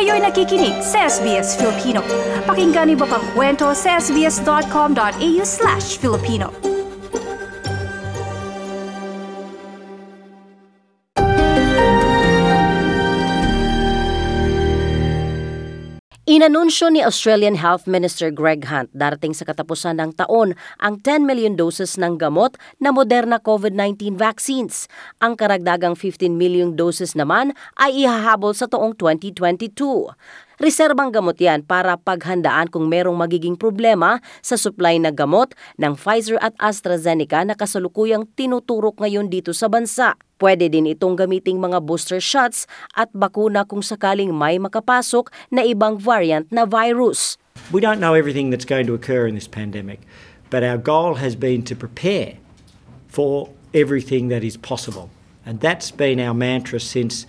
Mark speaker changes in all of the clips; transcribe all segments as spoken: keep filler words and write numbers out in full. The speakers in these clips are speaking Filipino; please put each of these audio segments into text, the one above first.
Speaker 1: Kayo'y nakikinig sa S B S Filipino. Pakinggan niyo pa ang kwento sa sbs.com.au slash Filipino.
Speaker 2: Inanunsyo ni Australian Health Minister Greg Hunt darating sa katapusan ng taon ang ten million doses ng gamot na Moderna COVID nineteen vaccines. Ang karagdagang fifteen million doses naman ay ihahabol sa taong twenty twenty-two. Reserbang gamot yan para paghandaan kung merong magiging problema sa supply ng gamot ng Pfizer at AstraZeneca na kasalukuyang tinuturok ngayon dito sa bansa. Pwede din itong gamiting mga booster shots at bakuna kung sakaling may makapasok na ibang variant na virus.
Speaker 3: We don't know everything that's going to occur in this pandemic, but our goal has been to prepare for everything that is possible. And that's been our mantra since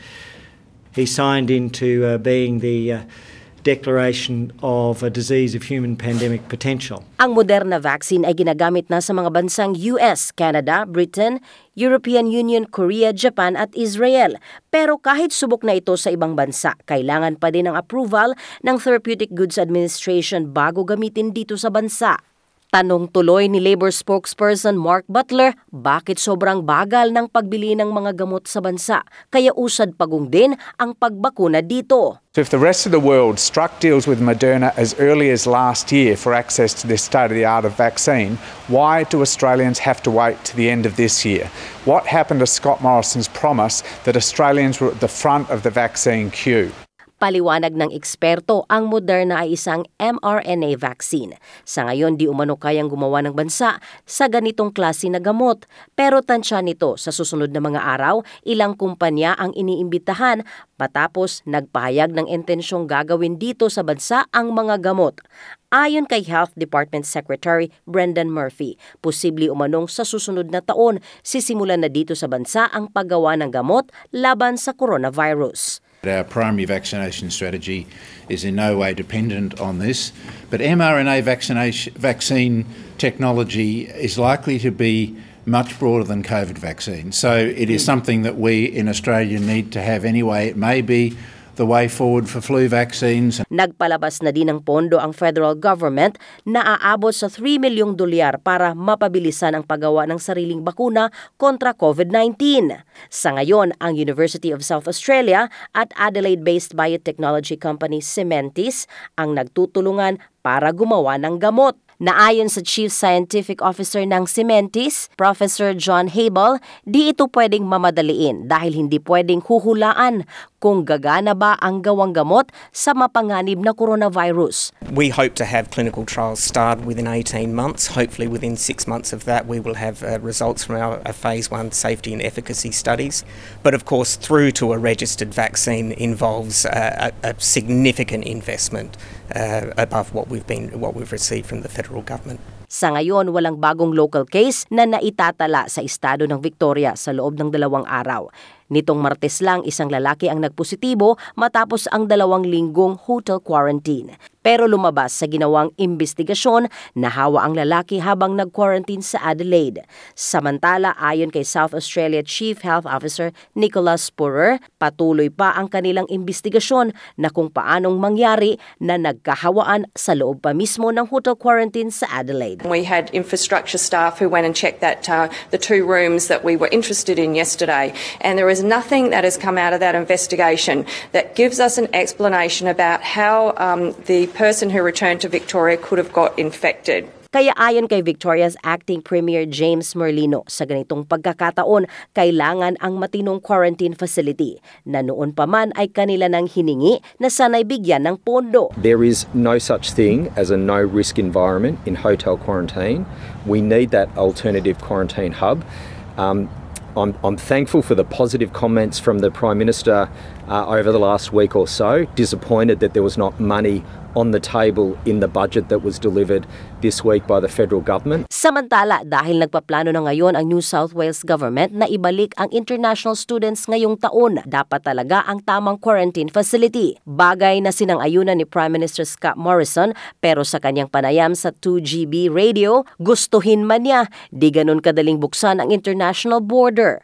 Speaker 3: he signed into uh, being the uh, Declaration of a Disease of Human Pandemic Potential.
Speaker 2: Ang Moderna vaccine ay ginagamit na sa mga bansang U S, Canada, Britain, European Union, Korea, Japan at Israel. Pero kahit subok na ito sa ibang bansa, kailangan pa din ng approval ng Therapeutic Goods Administration bago gamitin dito sa bansa. Tanong tuloy ni Labor spokesperson Mark Butler, bakit sobrang bagal ng pagbili ng mga gamot sa bansa? Kaya usad pagong din ang pagbakuna dito.
Speaker 4: So if the rest of the world struck deals with Moderna as early as last year for access to this state-of-the-art of vaccine, why do Australians have to wait to the end of this year? What happened to Scott Morrison's promise that Australians were at the front of the vaccine queue?
Speaker 2: Paliwanag ng eksperto, ang Moderna ay isang M R N A vaccine. Sa ngayon, di umano kayang gumawa ng bansa sa ganitong klase na gamot. Pero tansya nito, sa susunod na mga araw, ilang kumpanya ang iniimbitahan matapos nagpahayag ng intensyong gagawin dito sa bansa ang mga gamot. Ayon kay Health Department Secretary Brendan Murphy, posible umanong sa susunod na taon, sisimulan na dito sa bansa ang paggawa ng gamot laban sa coronavirus.
Speaker 5: Our primary vaccination strategy is in no way dependent on this, but mRNA vaccination, vaccine technology is likely to be much broader than COVID vaccine. So it is something that we in Australia need to have anyway. It may be the way forward for flu vaccines.
Speaker 2: Nagpalabas na din ng pondo ang federal government na aabot sa three milyong dolyar para mapabilisan ang paggawa ng sariling bakuna kontra COVID nineteen. Sa ngayon, ang University of South Australia at Adelaide-based biotechnology company Cementis ang nagtutulungan para gumawa ng gamot. Naayon sa Chief Scientific Officer ng Cementis, Professor John Habel, di ito pwedeng mamadaliin dahil hindi pwedeng huhulaan kung gagana ba ang gawang gamot sa mapanganib na coronavirus.
Speaker 6: We hope to have clinical trials start within eighteen months. Hopefully within six months of that we will have uh, results from our uh, phase one safety and efficacy studies. But of course through to a registered vaccine involves uh, a, a significant investment uh, above what we've been what we've received from the federal government.
Speaker 2: Sa ngayon, walang bagong local case na naitatala sa estado ng Victoria sa loob ng dalawang araw. Nitong Martes lang, isang lalaki ang nagpositibo matapos ang dalawang linggong hotel quarantine. Pero lumabas sa ginawang imbestigasyon na hawa ang lalaki habang nag-quarantine sa Adelaide. Samantala, ayon kay South Australia Chief Health Officer Nicholas Spurrer, patuloy pa ang kanilang imbestigasyon na kung paanong mangyari na nagkahawaan sa loob pa mismo ng hotel quarantine sa Adelaide.
Speaker 7: We had infrastructure staff who went and checked that uh, the two rooms that we were interested in yesterday, and there is nothing that has come out of that investigation that gives us an explanation about how um, the person who returned to Victoria could have got infected.
Speaker 2: Kaya ayon kay Victoria's Acting Premier James Merlino, sa ganitong pagkakataon, kailangan ang matinong quarantine facility na noon pa man ay kanila nang hiningi na sanay bigyan ng pondo.
Speaker 8: There is no such thing as a no-risk environment in hotel quarantine. We need that alternative quarantine hub. Um, I'm, I'm thankful for the positive comments from the Prime Minister uh, over the last week or so. Disappointed that there was not money on the table in the budget that was delivered this week by the federal government.
Speaker 2: Samantala, dahil nagpaplano na ngayon ang New South Wales government na ibalik ang international students ngayong taon, dapat talaga ang tamang quarantine facility. Bagay na sinang-ayunan ni Prime Minister Scott Morrison, pero sa kanyang panayam sa two G B radio, gustuhin man niya, di ganun kadaling buksan ang international border.
Speaker 9: The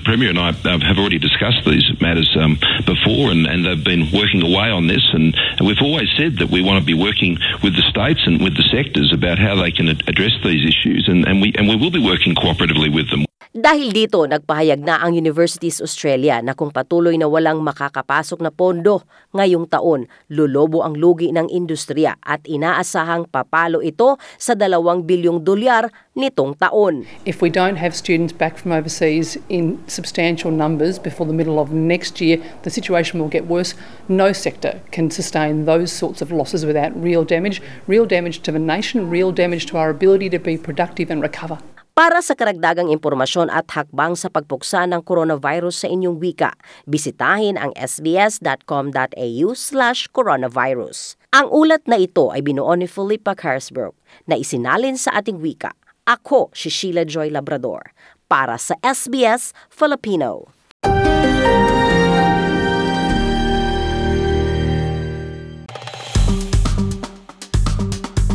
Speaker 9: Premier and I uh, have already discussed these matters um, before, and, and they've been working away on this. And, and we've always said that we want to be working with the states and with the sectors about how they can ad- address these issues, and, and we and we will be working cooperatively with them.
Speaker 2: Dahil dito, nagpahayag na ang Universities Australia na kung patuloy na walang makakapasok na pondo ngayong taon, lulobo ang lugi ng industriya at inaasahang papalo ito sa dalawang bilyong dolyar nitong taon.
Speaker 10: If we don't have students back from overseas in substantial numbers before the middle of next year, the situation will get worse. No sector can sustain those sorts of losses without real damage, real damage to the nation, real damage to our ability to be productive and recover.
Speaker 2: Para sa karagdagang impormasyon at hakbang sa pagpuksa ng coronavirus sa inyong wika, bisitahin ang sbs.com.au slash coronavirus. Ang ulat na ito ay binuo ni Philippa Carsbrook na isinalin sa ating wika. Ako si Sheila Joy Labrador para sa S B S Filipino.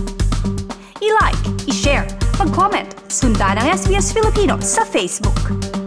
Speaker 1: I-like, i-share, mag-comment, sundan ang S B S Filipino sa Facebook.